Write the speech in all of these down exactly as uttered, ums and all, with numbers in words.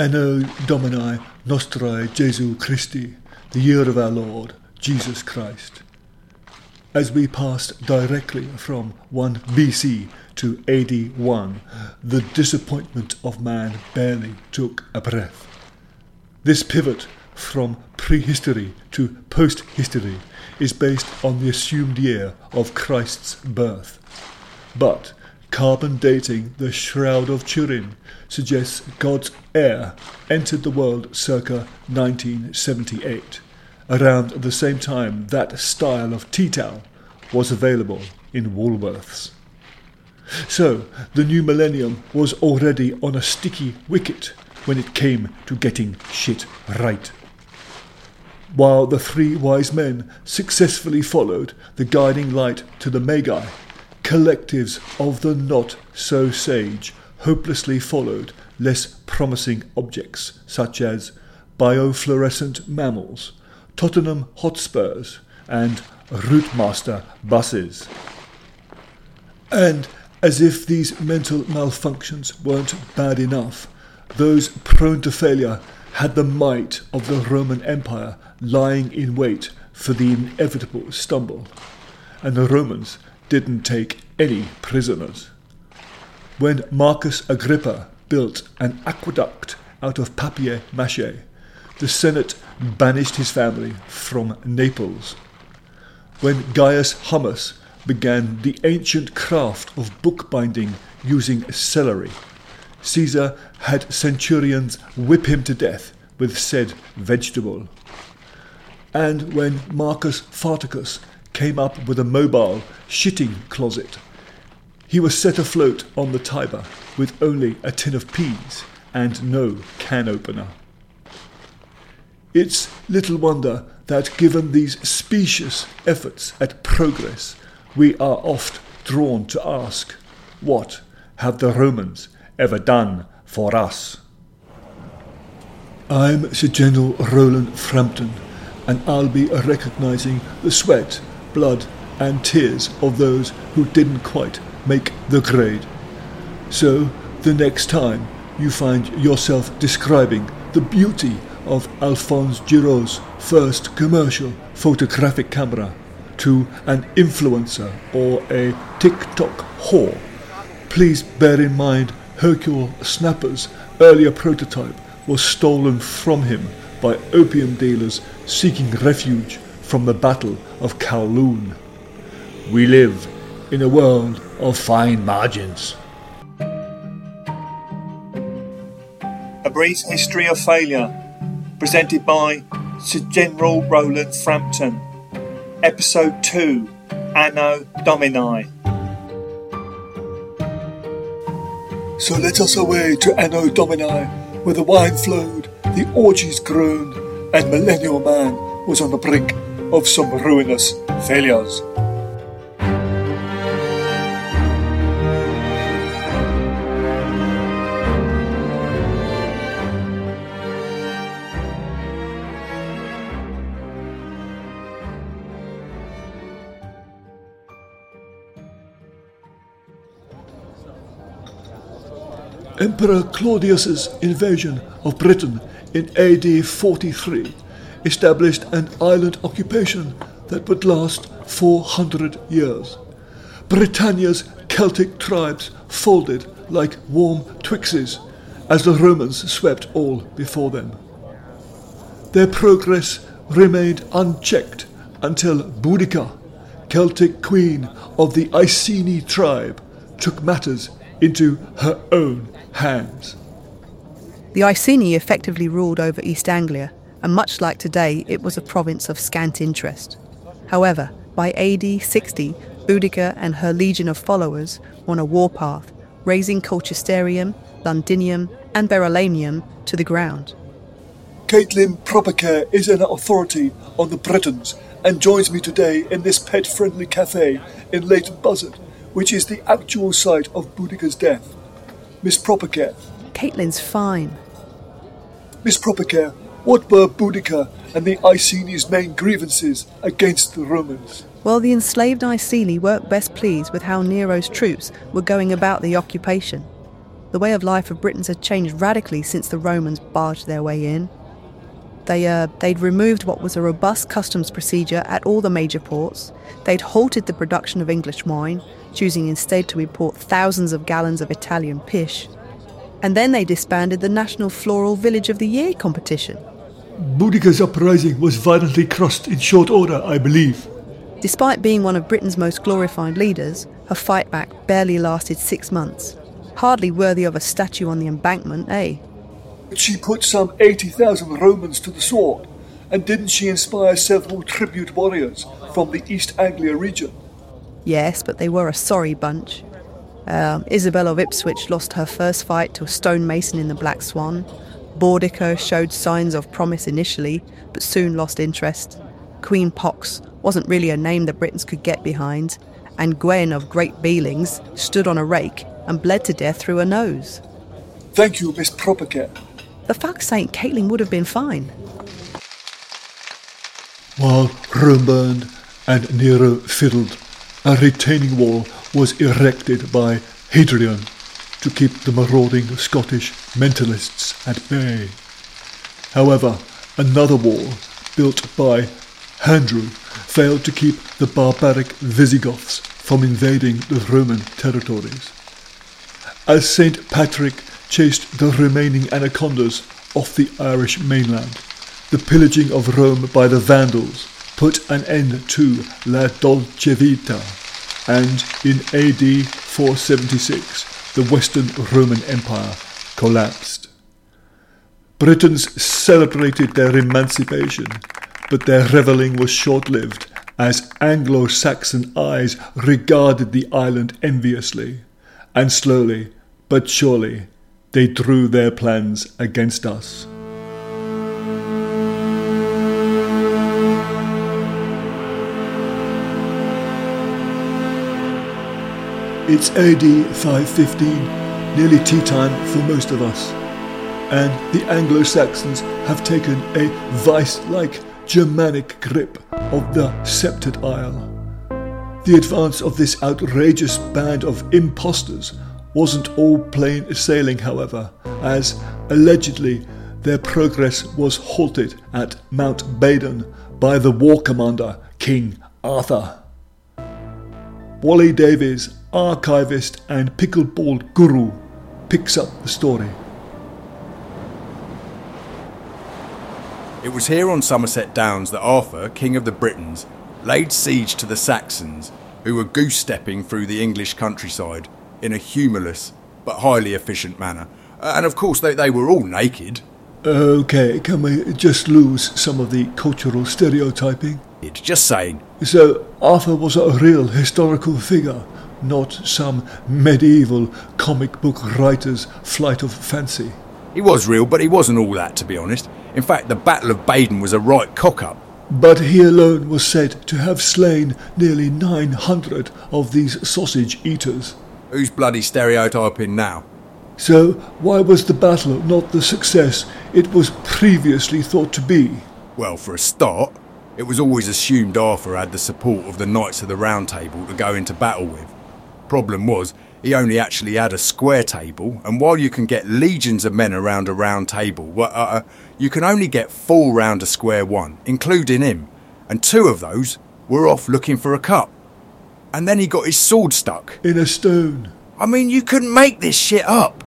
Anno Domini Nostrae Jesu Christi, the year of our Lord, Jesus Christ. As we passed directly from one B C to A D one, the disappointment of man barely took a breath. This pivot from prehistory to post-history is based on the assumed year of Christ's birth. But carbon dating the Shroud of Turin suggests God's heir entered the world circa nineteen seventy-eight, around the same time that style of tea towel was available in Woolworths. So the new millennium was already on a sticky wicket when it came to getting shit right. While the three wise men successfully followed the guiding light to the Magi, collectives of the not-so-sage hopelessly followed less promising objects such as biofluorescent mammals, Tottenham Hotspurs, and Routemaster buses. And as if these mental malfunctions weren't bad enough, those prone to failure had the might of the Roman Empire lying in wait for the inevitable stumble, and the Romans didn't take any prisoners. When Marcus Agrippa built an aqueduct out of papier-mâché, the Senate banished his family from Naples. When Gaius Hummus began the ancient craft of bookbinding using celery, Caesar had centurions whip him to death with said vegetable. And when Marcus Fartacus came up with a mobile shitting closet, he was set afloat on the Tiber with only a tin of peas and no can opener. It's little wonder that given these specious efforts at progress, we are oft drawn to ask, what have the Romans ever done for us? I'm Sir General Roland Frampton, and I'll be recognising the sweat, blood and tears of those who didn't quite make the grade. So, the next time you find yourself describing the beauty of Alphonse Giraud's first commercial photographic camera to an influencer or a TikTok whore, please bear in mind Hercule Snapper's earlier prototype was stolen from him by opium dealers seeking refuge from the Battle of Kowloon. We live in a world of fine margins. A Brief History of Failure, presented by Sir General Roland Frampton. Episode two, Anno Domini. So let us away to Anno Domini, where the wine flowed, the orgies groaned, and millennial man was on the brink of some ruinous failures. Emperor Claudius's invasion of Britain in A D forty-three established an island occupation that would last four hundred years. Britannia's Celtic tribes folded like warm Twixes as the Romans swept all before them. Their progress remained unchecked until Boudica, Celtic queen of the Iceni tribe, took matters into her own hands. The Iceni effectively ruled over East Anglia, and much like today, it was a province of scant interest. However, by A D sixty, Boudica and her legion of followers were on a warpath, razing Colchesterium, Londinium and Verulamium to the ground. Caitlin Propacare is an authority on the Britons and joins me today in this pet-friendly cafe in Leighton Buzzard, which is the actual site of Boudica's death. Miss Propacare. Caitlin's fine. Miss Propacare, what were Boudica and the Iceni's main grievances against the Romans? Well, the enslaved Iceni weren't best pleased with how Nero's troops were going about the occupation. The way of life of Britons had changed radically since the Romans barged their way in. They, uh, they'd removed what was a robust customs procedure at all the major ports. They'd halted the production of English wine, choosing instead to import thousands of gallons of Italian pish. And then they disbanded the National Floral Village of the Year competition. Boudicca's uprising was violently crushed in short order, I believe. Despite being one of Britain's most glorified leaders, her fight back barely lasted six months. Hardly worthy of a statue on the embankment, eh? She put some eighty thousand Romans to the sword, and didn't she inspire several tribute warriors from the East Anglia region? Yes, but they were a sorry bunch. Um, Isabel of Ipswich lost her first fight to a stonemason in the Black Swan. Boudicca showed signs of promise initially, but soon lost interest. Queen Pox wasn't really a name the Britons could get behind, and Gwen of Great Beelings stood on a rake and bled to death through her nose. Thank you, Miss Propercare. For fuck's sake, Caitlin would have been fine. While Rome burned and Nero fiddled, a retaining wall was erected by Hadrian to keep the marauding Scottish mentalists at bay. However, another wall, built by Handrew, failed to keep the barbaric Visigoths from invading the Roman territories. As Saint Patrick chased the remaining anacondas off the Irish mainland, the pillaging of Rome by the Vandals put an end to La Dolce Vita, and in A D four seventy-six the Western Roman Empire collapsed. Britons celebrated their emancipation, but their revelling was short-lived as Anglo-Saxon eyes regarded the island enviously, and slowly but surely they drew their plans against us. It's A D five fifteen, nearly tea time for most of us, and the Anglo-Saxons have taken a vice-like Germanic grip of the Sceptred Isle. The advance of this outrageous band of impostors wasn't all plain sailing, however, as allegedly their progress was halted at Mount Badon by the war commander, King Arthur. Wally Davies, archivist and pickleball guru, picks up the story. It was here on Somerset Downs that Arthur, King of the Britons, laid siege to the Saxons, who were goose-stepping through the English countryside in a humourless but highly efficient manner. And of course they, they were all naked. Okay, can we just lose some of the cultural stereotyping? It's just saying. So Arthur was a real historical figure, not some medieval comic book writer's flight of fancy. He was real, but he wasn't all that, to be honest. In fact, the Battle of Badon was a right cock-up. But he alone was said to have slain nearly nine hundred of these sausage-eaters. Who's bloody stereotyping now? So why was the battle not the success it was previously thought to be? Well, for a start, it was always assumed Arthur had the support of the Knights of the Round Table to go into battle with. Problem was, he only actually had a square table, and while you can get legions of men around a round table, well, uh, you can only get four round a square one, including him, and two of those were off looking for a cup. And then he got his sword stuck in a stone. I mean, you couldn't make this shit up.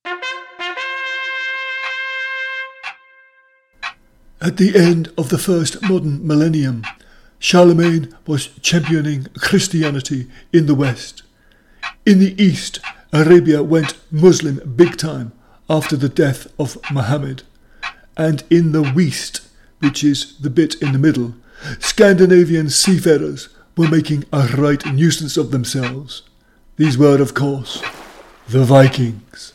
At the end of the first modern millennium, Charlemagne was championing Christianity in the West. In the East, Arabia went Muslim big time after the death of Muhammad. And in the West, which is the bit in the middle, Scandinavian seafarers were making a right nuisance of themselves. These were, of course, the Vikings.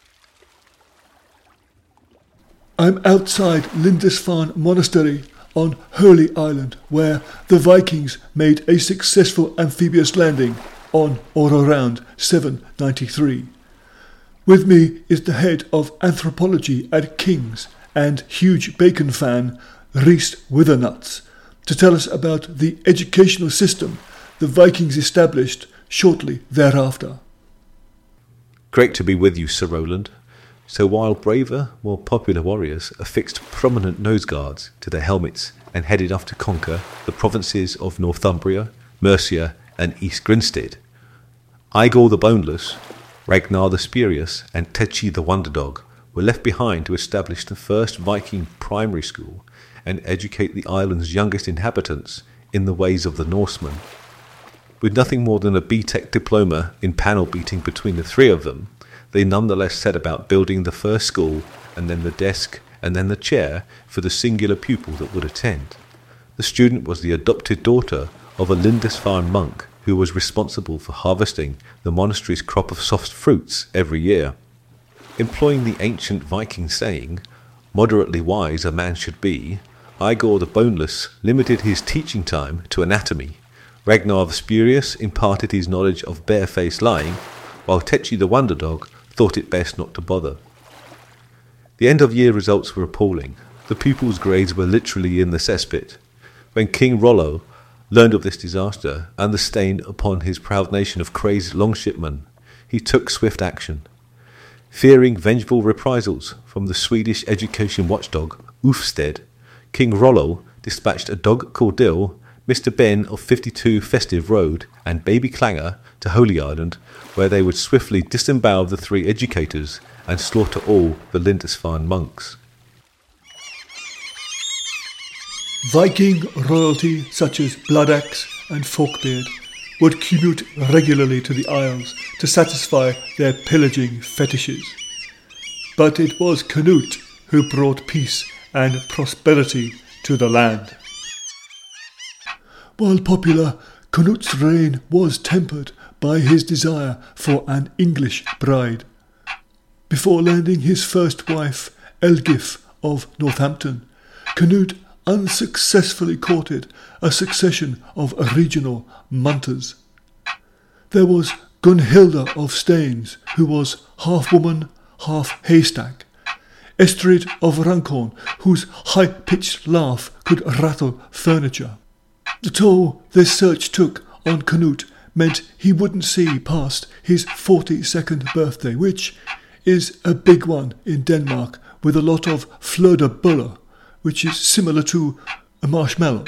I'm outside Lindisfarne Monastery on Holy Island, where the Vikings made a successful amphibious landing on or around seven ninety-three. With me is the head of anthropology at King's and huge bacon fan, Rhys Withenuts, to tell us about the educational system the Vikings established shortly thereafter. Great to be with you, Sir Roland. So while braver, more popular warriors affixed prominent nose guards to their helmets and headed off to conquer the provinces of Northumbria, Mercia and East Grinstead, Igor the Boneless, Ragnar the Spurious and Tetchi the Wonder Dog were left behind to establish the first Viking primary school and educate the island's youngest inhabitants in the ways of the Norsemen. With nothing more than a B Tech diploma in panel beating between the three of them, they nonetheless set about building the first school and then the desk and then the chair for the singular pupil that would attend. The student was the adopted daughter of a Lindisfarne monk who was responsible for harvesting the monastery's crop of soft fruits every year. Employing the ancient Viking saying, "Moderately wise a man should be," Igor the Boneless limited his teaching time to anatomy. Ragnar the Spurious imparted his knowledge of barefaced lying, while Tetchi the Wonder Dog thought it best not to bother. The end-of-year results were appalling. The pupils' grades were literally in the cesspit. When King Rollo learned of this disaster and the stain upon his proud nation of crazed longshippmen, he took swift action. Fearing vengeful reprisals from the Swedish education watchdog Ulfsted, King Rollo dispatched a dog called Dill, Mister Ben of fifty-two Festive Road, and Baby Clanger to Holy Island, where they would swiftly disembowel the three educators and slaughter all the Lindisfarne monks. Viking royalty such as Bloodaxe and Forkbeard would commute regularly to the Isles to satisfy their pillaging fetishes. But it was Canute who brought peace and prosperity to the land. While popular, Canute's reign was tempered by his desire for an English bride. Before landing his first wife, Elgif of Northampton, Canute unsuccessfully courted a succession of regional munters. There was Gunhilda of Staines, who was half woman, half haystack. Estrid of Runcorn, whose high-pitched laugh could rattle furniture. The toll this search took on Canute meant he wouldn't see past his forty-second birthday, which is a big one in Denmark with a lot of fleur de bulle, which is similar to a marshmallow.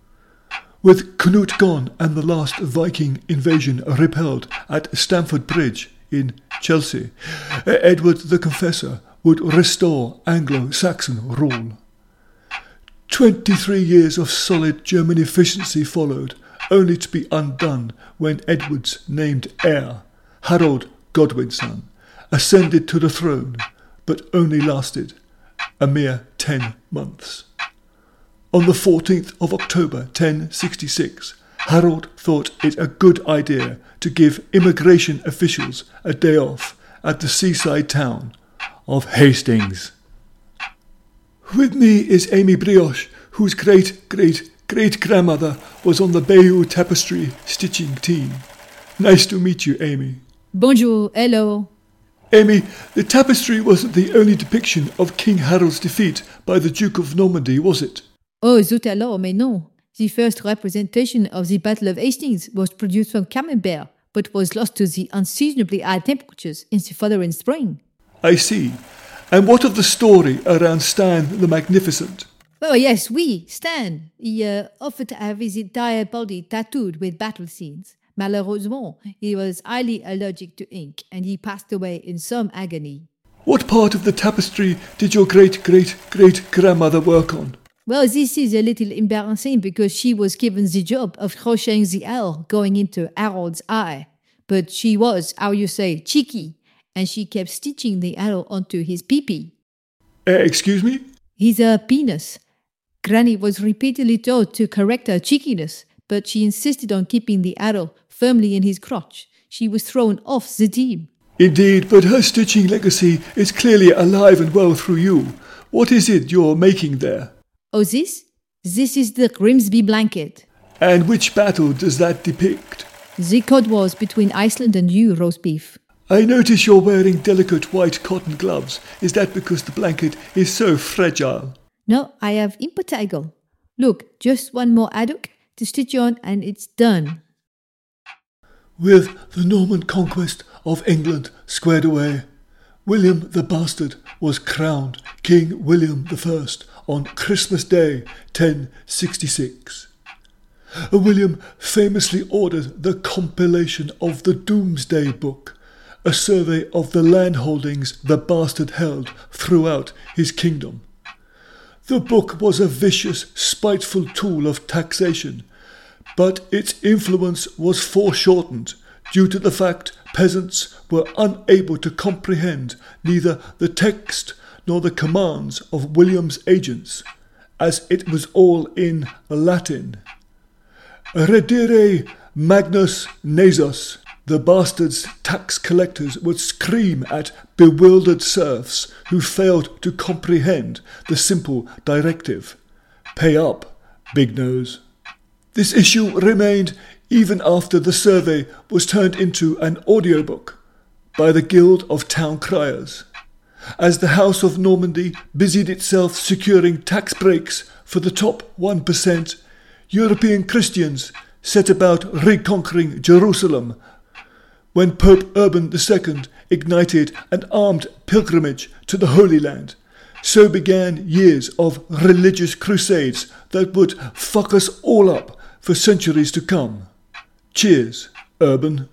With Canute gone and the last Viking invasion repelled at Stamford Bridge in Chelsea, Edward the Confessor would restore Anglo-Saxon rule. Twenty-three years of solid German efficiency followed, only to be undone when Edward's named heir, Harold Godwinson, ascended to the throne, but only lasted a mere ten months. On the fourteenth of October ten sixty-six, Harold thought it a good idea to give immigration officials a day off at the seaside town of Hastings. With me is Amy Brioche, whose great-great-great-grandmother was on the Bayeux Tapestry stitching team. Nice to meet you, Amy. Bonjour, hello. Amy, the tapestry wasn't the only depiction of King Harold's defeat by the Duke of Normandy, was it? Oh, zut alors, mais non. The first representation of the Battle of Hastings was produced from Camembert, but was lost to the unseasonably high temperatures in the following spring. I see. And what of the story around Stan the Magnificent? Oh, yes, oui, Stan. He uh, offered to have his entire body tattooed with battle scenes. Malheureusement, he was highly allergic to ink, and he passed away in some agony. What part of the tapestry did your great-great-great-grandmother work on? Well, this is a little embarrassing because she was given the job of crocheting the L going into Harold's eye. But she was, how you say, cheeky, and she kept stitching the arrow onto his pee-pee. Uh, excuse me? His uh, penis. Granny was repeatedly told to correct her cheekiness, but she insisted on keeping the arrow firmly in his crotch. She was thrown off the team. Indeed, but her stitching legacy is clearly alive and well through you. What is it you're making there? Oh, this? This is the Grimsby blanket. And which battle does that depict? The Cod Wars between Iceland and you, roast beef. I notice you're wearing delicate white cotton gloves. Is that because the blanket is so fragile? No, I have impetigo. Look, just one more adduct to stitch on and it's done. With the Norman conquest of England squared away, William the Bastard was crowned King William the First on Christmas Day, ten sixty-six. William famously ordered the compilation of the Domesday Book, a survey of the land holdings the bastard held throughout his kingdom. The book was a vicious, spiteful tool of taxation, but its influence was foreshortened due to the fact peasants were unable to comprehend neither the text nor the commands of William's agents, as it was all in Latin. Redire magnus nasus, the bastard's tax collectors would scream at bewildered serfs who failed to comprehend the simple directive. Pay up, big nose. This issue remained even after the survey was turned into an audiobook by the Guild of Town Criers, as the House of Normandy busied itself securing tax breaks for the top one percent. European Christians set about reconquering Jerusalem when Pope Urban the Second ignited an armed pilgrimage to the Holy Land. So began years of religious crusades that would fuck us all up for centuries to come. Cheers, Urban.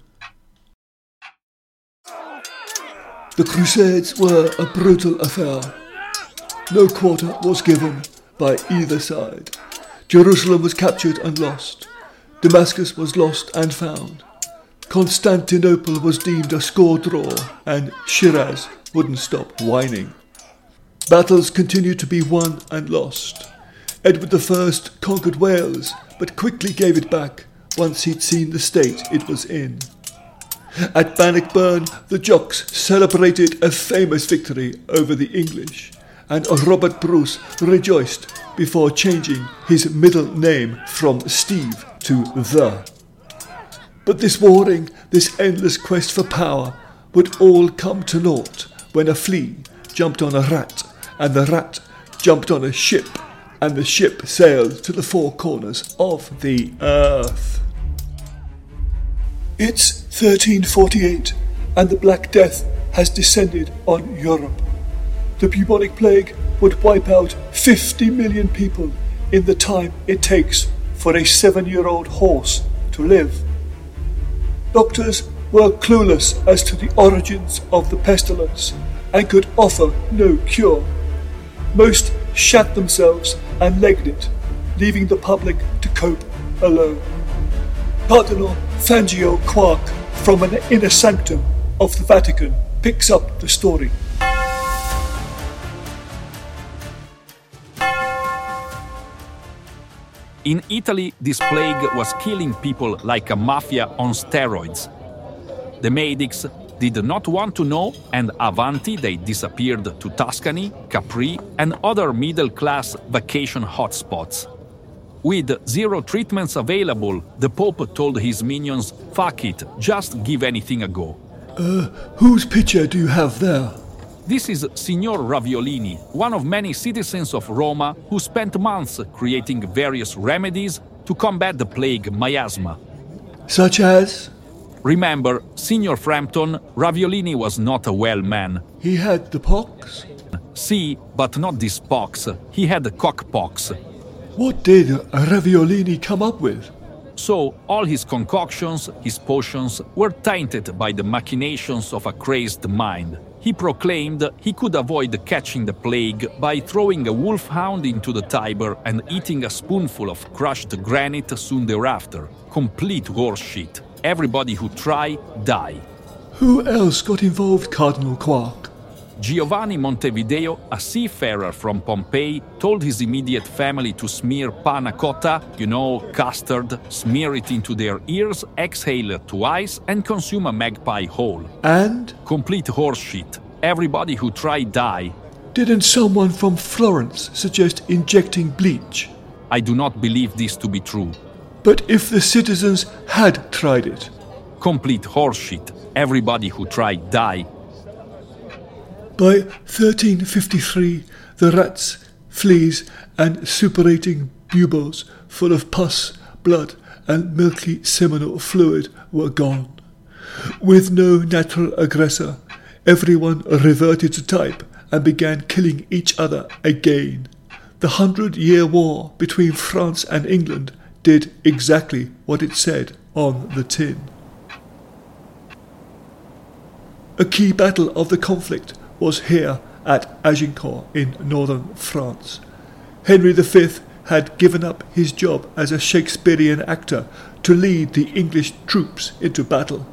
The Crusades were a brutal affair. No quarter was given by either side. Jerusalem was captured and lost. Damascus was lost and found. Constantinople was deemed a score draw, and Shiraz wouldn't stop whining. Battles continued to be won and lost. Edward the First conquered Wales, but quickly gave it back once he'd seen the state it was in. At Bannockburn, the Jocks celebrated a famous victory over the English, and Robert Bruce rejoiced before changing his middle name from Steve to The. But this warring, this endless quest for power, would all come to naught when a flea jumped on a rat, and the rat jumped on a ship, and the ship sailed to the four corners of the earth. It's thirteen forty-eight, and the Black Death has descended on Europe. The bubonic plague would wipe out fifty million people in the time it takes for a seven-year-old horse to live. Doctors were clueless as to the origins of the pestilence and could offer no cure. Most shat themselves and legged it, leaving the public to cope alone. Cardinal Fangio Quark from an inner sanctum of the Vatican picks up the story. In Italy, this plague was killing people like a mafia on steroids. The medics did not want to know, and avanti they disappeared to Tuscany, Capri, and other middle-class vacation hotspots. With zero treatments available, the Pope told his minions, fuck it, just give anything a go. Uh, whose picture do you have there? This is Signor Raviolini, one of many citizens of Roma who spent months creating various remedies to combat the plague miasma. Such as? Remember, Signor Frampton, Raviolini was not a well man. He had the pox? Si, but not this pox. He had the cockpox. What did Raviolini come up with? So, all his concoctions, his potions, were tainted by the machinations of a crazed mind. He proclaimed he could avoid catching the plague by throwing a wolfhound into the Tiber and eating a spoonful of crushed granite soon thereafter. Complete horseshit. Everybody who try, die. Who else got involved, Cardinal Quark? Giovanni Montevideo, a seafarer from Pompeii, told his immediate family to smear panna cotta, you know, custard, smear it into their ears, exhale twice, and consume a magpie whole. And? Complete horseshit. Everybody who tried die. Didn't someone from Florence suggest injecting bleach? I do not believe this to be true. But if the citizens had tried it? Complete horseshit. Everybody who tried die. By thirteen fifty-three, the rats, fleas, and suppurating buboes full of pus, blood, and milky seminal fluid were gone. With no natural aggressor, everyone reverted to type and began killing each other again. The Hundred-Year War between France and England did exactly what it said on the tin. A key battle of the conflict was here at Agincourt in northern France. Henry the Fifth had given up his job as a Shakespearean actor to lead the English troops into battle.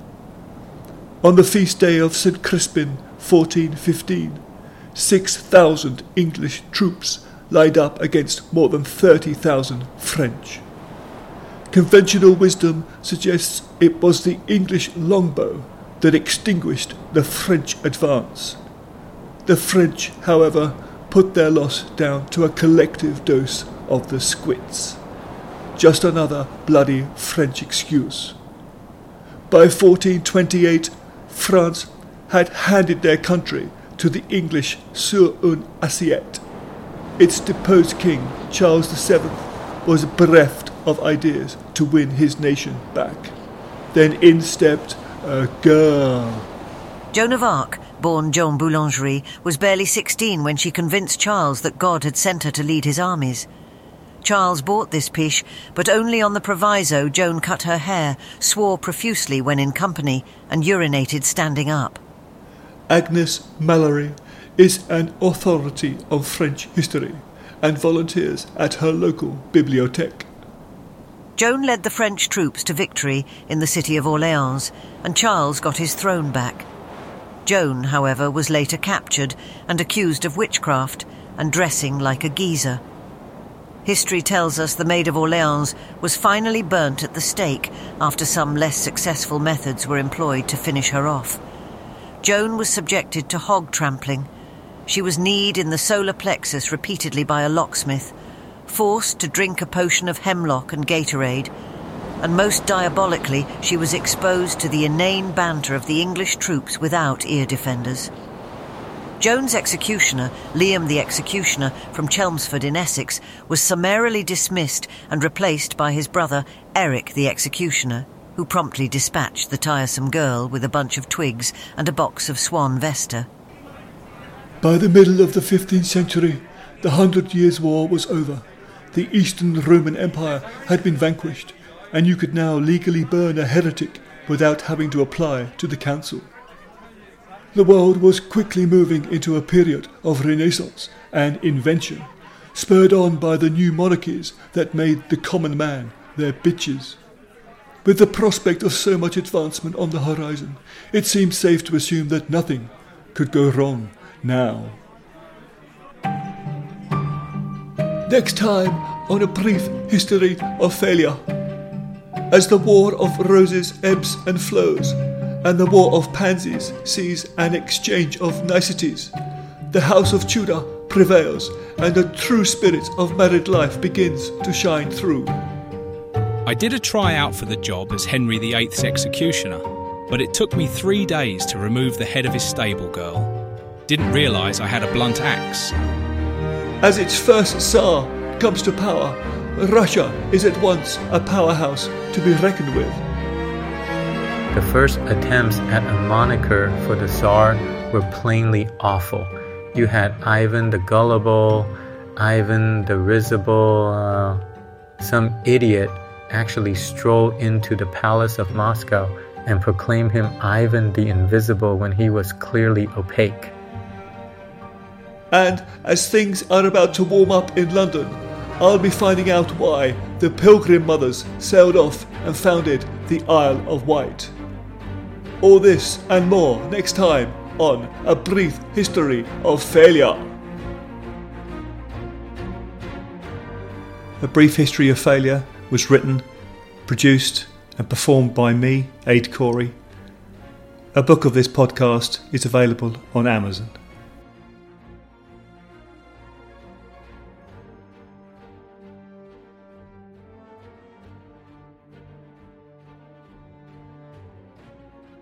On the feast day of Saint Crispin, fourteen fifteen, six thousand English troops lined up against more than thirty thousand French. Conventional wisdom suggests it was the English longbow that extinguished the French advance. The French, however, put their loss down to a collective dose of the squits. Just another bloody French excuse. By fourteen twenty-eight, France had handed their country to the English sur une assiette. Its deposed king, Charles the Seventh, was bereft of ideas to win his nation back. Then in stepped a girl. Joan of Arc, born Joan Boulangerie, was barely sixteen when she convinced Charles that God had sent her to lead his armies. Charles bought this piche, but only on the proviso Joan cut her hair, swore profusely when in company, and urinated standing up. Agnes Mallory is an authority on French history and volunteers at her local bibliothèque. Joan led the French troops to victory in the city of Orléans, and Charles got his throne back. Joan, however, was later captured and accused of witchcraft and dressing like a geezer. History tells us the Maid of Orléans was finally burnt at the stake after some less successful methods were employed to finish her off. Joan was subjected to hog trampling. She was kneed in the solar plexus repeatedly by a locksmith, forced to drink a potion of hemlock and Gatorade, and most diabolically she was exposed to the inane banter of the English troops without ear defenders. Joan's executioner, Liam the Executioner from Chelmsford in Essex, was summarily dismissed and replaced by his brother Eric the Executioner, who promptly dispatched the tiresome girl with a bunch of twigs and a box of Swan Vesta. By the middle of the fifteenth century, the Hundred Years' War was over. The Eastern Roman Empire had been vanquished, and you could now legally burn a heretic without having to apply to the council. The world was quickly moving into a period of renaissance and invention, spurred on by the new monarchies that made the common man their bitches. With the prospect of so much advancement on the horizon, it seemed safe to assume that nothing could go wrong now. Next time on A Brief History of Failure. As the War of Roses ebbs and flows, and the War of Pansies sees an exchange of niceties, the House of Tudor prevails, and the true spirit of married life begins to shine through. I did a tryout for the job as Henry the Eighth's executioner, but it took me three days to remove the head of his stable girl. Didn't realise I had a blunt axe. As its first Tsar comes to power, Russia is at once a powerhouse to be reckoned with. The first attempts at a moniker for the Tsar were plainly awful. You had Ivan the Gullible, Ivan the Risible. Uh, some idiot actually strolled into the palace of Moscow and proclaimed him Ivan the Invisible when he was clearly opaque. And as things are about to warm up in London, I'll be finding out why the Pilgrim Mothers sailed off and founded the Isle of Wight. All this and more next time on A Brief History of Failure. A Brief History of Failure was written, produced and performed by me, Aid Corey. A book of this podcast is available on Amazon.